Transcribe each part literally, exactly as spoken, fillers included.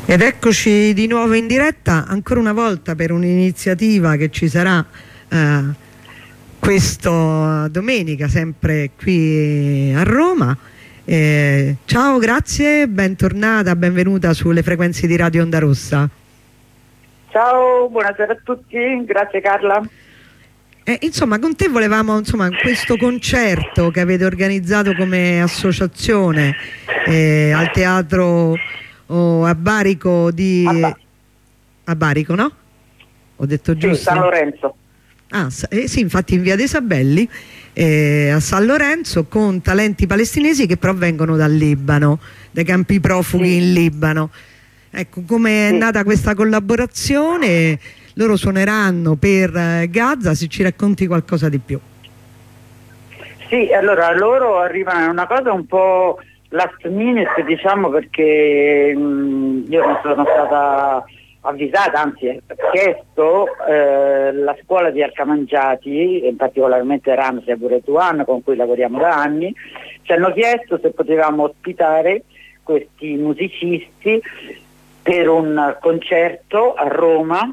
Ed eccoci di nuovo in diretta, ancora una volta per un'iniziativa che ci sarà eh, questa domenica, sempre qui a Roma. Eh, ciao, grazie, bentornata, benvenuta sulle frequenze di Radio Onda Rossa. Ciao, buonasera a tutti, grazie Carla. Eh, insomma, con te volevamo, insomma, questo concerto che avete organizzato come associazione eh, al teatro oh, a Barico di... A, ba a Barico, no? Ho detto giusto? Sì, San Lorenzo. Ah, eh, sì, infatti in via dei Sabelli, eh, a San Lorenzo, con talenti palestinesi che però vengono dal Libano, dai campi profughi sì. in Libano. Ecco, come è sì. nata questa collaborazione? Loro suoneranno per Gaza, se ci racconti qualcosa di più. Sì, allora loro arrivano a una cosa un po' last minute, diciamo, perché mh, io non sono stata avvisata, anzi ho chiesto eh, la scuola di Arcamangiati, in particolarmente Ramsey e Buretuan, con cui lavoriamo da anni, ci hanno chiesto se potevamo ospitare questi musicisti per un concerto a Roma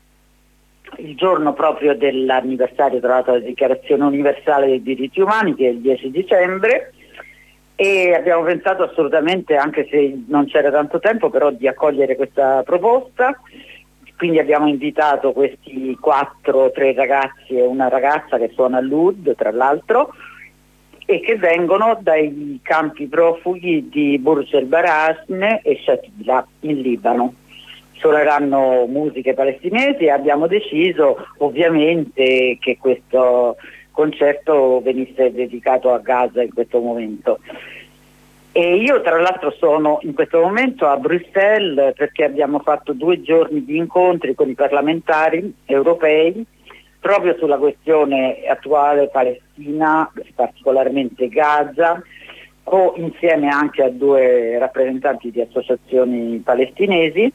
il giorno proprio dell'anniversario tra l'altro della Dichiarazione Universale dei Diritti Umani, che è il dieci dicembre, e abbiamo pensato assolutamente, anche se non c'era tanto tempo, però di accogliere questa proposta. Quindi abbiamo invitato questi quattro, tre ragazzi e una ragazza che suona all'Ud, tra l'altro, e che vengono dai campi profughi di Burj el Barasne e Shatila in Libano. Suoneranno musiche palestinesi e abbiamo deciso ovviamente che questo concerto venisse dedicato a Gaza in questo momento. E io tra l'altro sono in questo momento a Bruxelles perché abbiamo fatto due giorni di incontri con i parlamentari europei proprio sulla questione attuale Palestina, particolarmente Gaza, o insieme anche a due rappresentanti di associazioni palestinesi.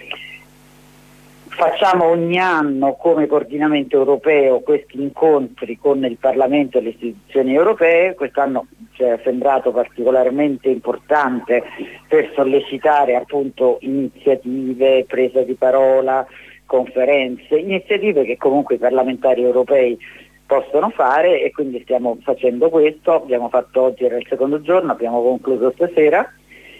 Facciamo ogni anno come coordinamento europeo questi incontri con il Parlamento e le istituzioni europee. Quest'anno ci è sembrato particolarmente importante per sollecitare appunto iniziative, presa di parola, conferenze, iniziative che comunque i parlamentari europei possono fare, e quindi stiamo facendo questo. Abbiamo fatto oggi, era il secondo giorno, abbiamo concluso stasera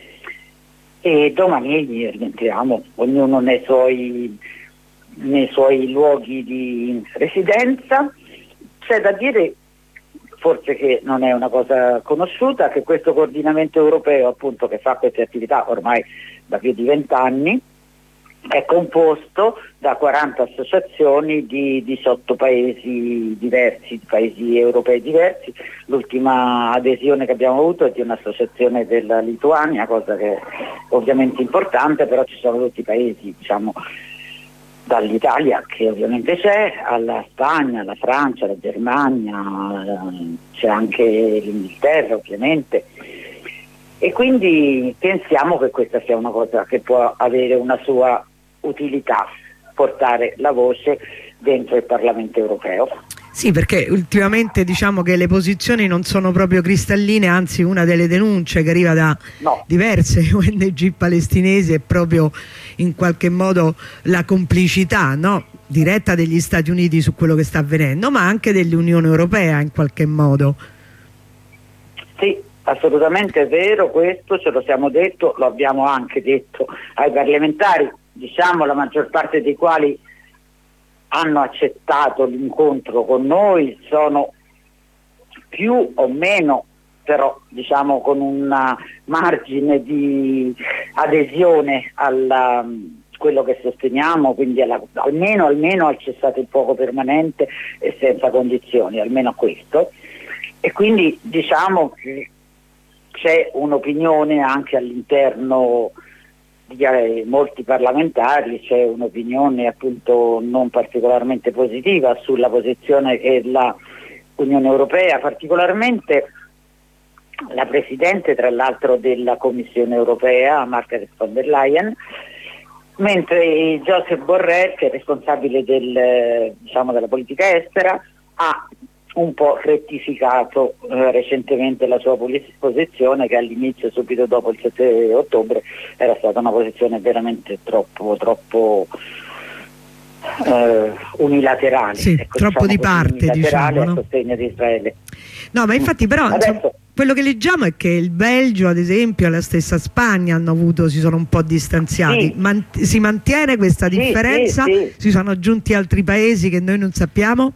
e domani rientriamo, ognuno nei suoi nei suoi luoghi di residenza. C'è da dire, forse che non è una cosa conosciuta, che questo coordinamento europeo appunto che fa queste attività ormai da più di vent'anni è composto da quaranta associazioni di diciotto paesi diversi, paesi europei diversi. L'ultima adesione che abbiamo avuto è di un'associazione della Lituania, cosa che è ovviamente importante, però ci sono tutti i paesi, diciamo, dall'Italia, che ovviamente c'è, alla Spagna, alla Francia, alla Germania, c'è anche l'Inghilterra ovviamente, e quindi pensiamo che questa sia una cosa che può avere una sua utilità, portare la voce dentro il Parlamento europeo. Sì, perché ultimamente diciamo che le posizioni non sono proprio cristalline, anzi una delle denunce che arriva da no. diverse O N G palestinesi è proprio in qualche modo la complicità, no? diretta degli Stati Uniti su quello che sta avvenendo, ma anche dell'Unione Europea in qualche modo. Sì, assolutamente è vero, questo ce lo siamo detto, lo abbiamo anche detto ai parlamentari, diciamo la maggior parte dei quali hanno accettato l'incontro con noi, sono più o meno, però diciamo con un margine di adesione a quello che sosteniamo, quindi alla, almeno, almeno al cessate il fuoco permanente e senza condizioni, almeno a questo. E quindi diciamo che c'è un'opinione anche all'interno di molti parlamentari, c'è un'opinione appunto non particolarmente positiva sulla posizione che l'Unione Europea, particolarmente la Presidente tra l'altro della Commissione Europea, Margaret von der Leyen, mentre Josep Borrell, che è responsabile del, diciamo, della politica estera, ha un po' rettificato eh, recentemente la sua posizione, che all'inizio, subito dopo il sette ottobre, era stata una posizione veramente troppo troppo eh, unilaterale, sì, ecco, troppo diciamo di parte, unilaterale, diciamo, no? A sostegno di Israele. No, ma infatti però Adesso, insomma, quello che leggiamo è che il Belgio, ad esempio, e la stessa Spagna hanno avuto, si sono un po' distanziati. sì, Man- si mantiene questa sì, differenza? sì, sì. Si sono aggiunti altri paesi che noi non sappiamo?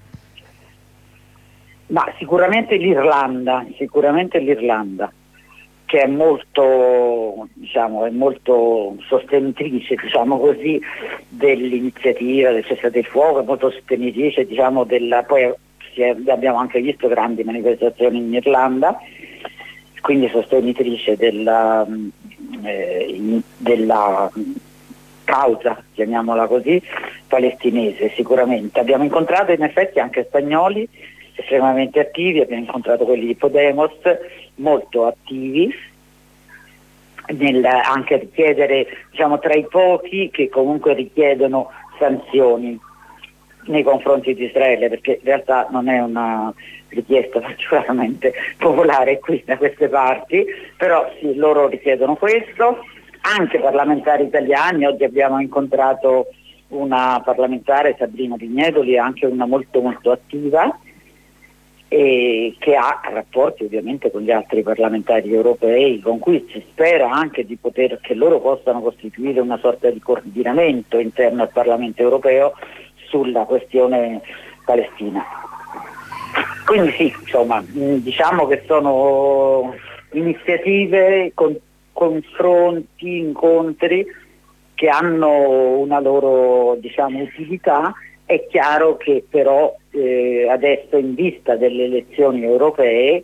Ma sicuramente l'Irlanda, sicuramente l'Irlanda, che è molto, diciamo, è molto sostenitrice, diciamo così, dell'iniziativa del cessate il fuoco, è molto sostenitrice, diciamo, della, poi si è, abbiamo anche visto grandi manifestazioni in Irlanda, quindi sostenitrice della, eh, della causa, chiamiamola così, palestinese sicuramente. Abbiamo incontrato in effetti anche spagnoli estremamente attivi, abbiamo incontrato quelli di Podemos molto attivi nel anche richiedere, diciamo, tra i pochi che comunque richiedono sanzioni nei confronti di Israele, perché in realtà non è una richiesta particolarmente popolare qui da queste parti, però sì, loro richiedono questo. Anche parlamentari italiani, oggi abbiamo incontrato una parlamentare, Sabrina Pignedoli, anche una molto molto attiva, e che ha rapporti ovviamente con gli altri parlamentari europei, con cui si spera anche di poter, che loro possano costituire una sorta di coordinamento interno al Parlamento europeo sulla questione palestina. Quindi sì, insomma, diciamo che sono iniziative, con, confronti, incontri che hanno una loro, diciamo, utilità. È chiaro che però eh, adesso, in vista delle elezioni europee,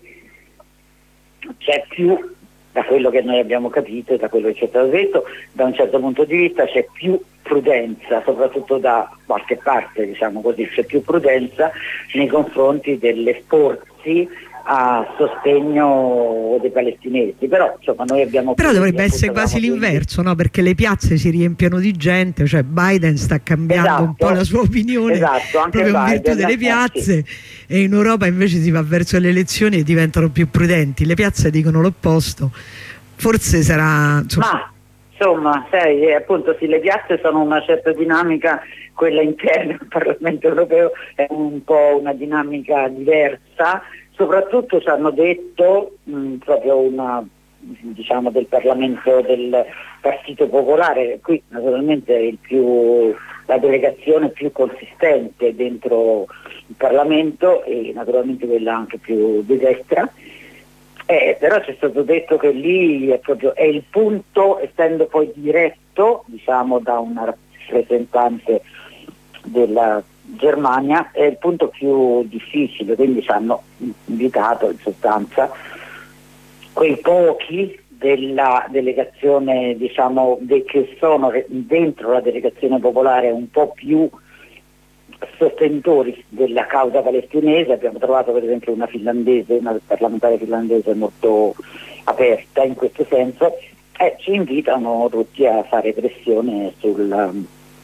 c'è più, da quello che noi abbiamo capito e da quello che ci è stato detto, da un certo punto di vista c'è più prudenza, soprattutto da qualche parte, diciamo così, c'è più prudenza nei confronti dell'esporsi a sostegno dei palestinesi, però insomma noi abbiamo però dovrebbe essere quasi l'inverso, no? Perché le piazze si riempiono di gente, cioè Biden sta cambiando esatto, un po' la sua opinione, esatto, anche proprio Biden, in virtù delle piazze, eh, sì. E in Europa invece si va verso le elezioni e diventano più prudenti, le piazze dicono l'opposto, forse sarà insomma... ma insomma sai, appunto sì, le piazze sono una certa dinamica, quella interna al Parlamento europeo è un po' una dinamica diversa. Soprattutto ci hanno detto mh, proprio una, diciamo, del Parlamento del Partito Popolare, qui naturalmente è il più, la delegazione più consistente dentro il Parlamento e naturalmente quella anche più di destra, eh, però ci è stato detto che lì è proprio è il punto, essendo poi diretto, diciamo, da una rappresentante della Germania, è il punto più difficile, quindi ci hanno invitato in sostanza quei pochi della delegazione, diciamo, de, che sono dentro la delegazione popolare un po' più sostenitori della causa palestinese. Abbiamo trovato per esempio una finlandese, una parlamentare finlandese molto aperta in questo senso, e ci invitano tutti a fare pressione sulla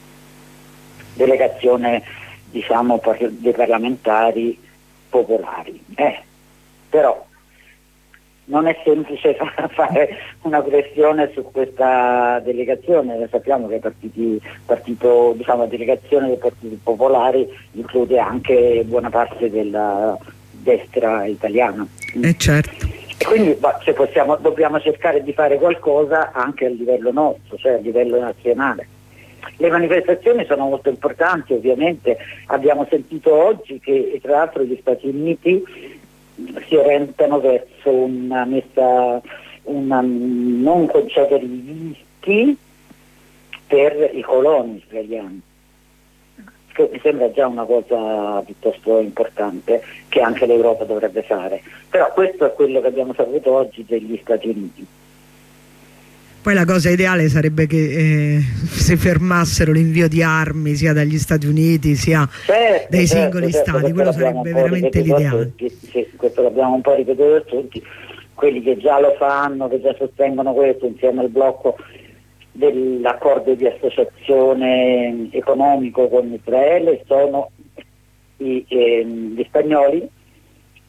delegazione, diciamo, dei parlamentari popolari. Eh, però non è semplice fare una pressione su questa delegazione, sappiamo che il partiti, partito, diciamo, la delegazione dei partiti popolari include anche buona parte della destra italiana. Eh certo. E quindi cioè, possiamo, dobbiamo cercare di fare qualcosa anche a livello nostro, cioè a livello nazionale. Le manifestazioni sono molto importanti, ovviamente abbiamo sentito oggi che tra l'altro gli Stati Uniti si orientano verso una messa, una non concedere i visti per i coloni israeliani, che mi sembra già una cosa piuttosto importante che anche l'Europa dovrebbe fare, però questo è quello che abbiamo saputo oggi degli Stati Uniti. Poi la cosa ideale sarebbe che eh, si fermassero l'invio di armi sia dagli Stati Uniti sia certo, dai certo, singoli certo, stati, quello sarebbe veramente l'ideale. Sì, questo l'abbiamo un po' ripetuto a tutti, quelli che già lo fanno, che già sostengono questo insieme al blocco dell'accordo di associazione economico con Israele sono i, eh, gli spagnoli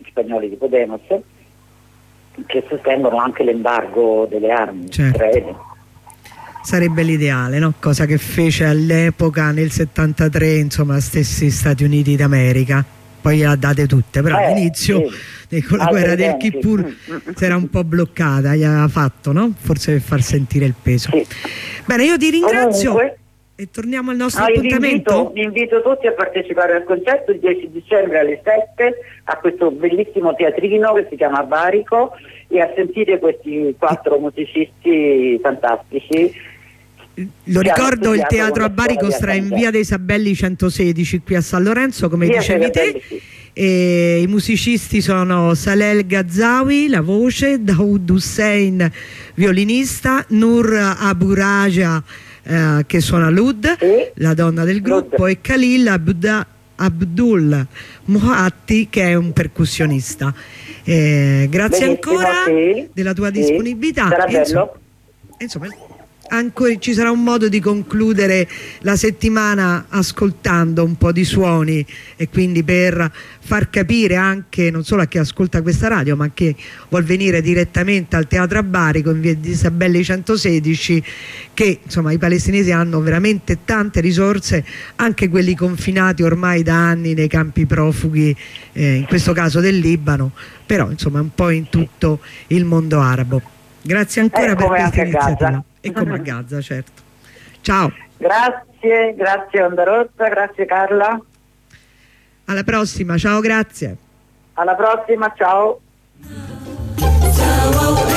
spagnoli di Podemos, che sostengono anche l'embargo delle armi. Certo. Sarebbe l'ideale, no? Cosa che fece all'epoca nel settantatré, insomma, stessi Stati Uniti d'America. Poi gliela date tutte, però eh, all'inizio sì. con la Altri guerra del Kippur mm, mm, si era un po' bloccata, gli aveva fatto, no? Forse per far sentire il peso. Sì. Bene, io ti ringrazio. Comunque, e torniamo al nostro no, appuntamento. Vi invito, invito tutti a partecipare al concerto il dieci dicembre alle sette a questo bellissimo teatrino che si chiama Barico e a sentire questi quattro e... musicisti fantastici. Lo ricordo, il teatro a Barico sta in via dei Sabelli centosedici qui a San Lorenzo, come via dicevi te. Sì. E i musicisti sono Salel Gazzawi, la voce, Daoud Hussein, violinista, Nur Abu Raja, eh, che suona l'oud, sì. la donna del gruppo, Lud. E Khalil Abda, Abdul Mohatti, che è un percussionista. Eh, grazie Benissimo, ancora sì. della tua sì. disponibilità. Sarà bello. Insomma, insomma ancora ci sarà un modo di concludere la settimana ascoltando un po' di suoni, e quindi per far capire anche non solo a chi ascolta questa radio ma a chi vuol venire direttamente al Teatro a Barico in via di Sabelli centosedici che insomma i palestinesi hanno veramente tante risorse, anche quelli confinati ormai da anni nei campi profughi, eh, in questo caso del Libano, però insomma un po' in tutto il mondo arabo. Grazie ancora eh, per questa iniziativa. E come a Gaza, certo. Ciao. Grazie, grazie Onda Rossa, grazie Carla. Alla prossima, ciao, grazie. Alla prossima, ciao. Ciao.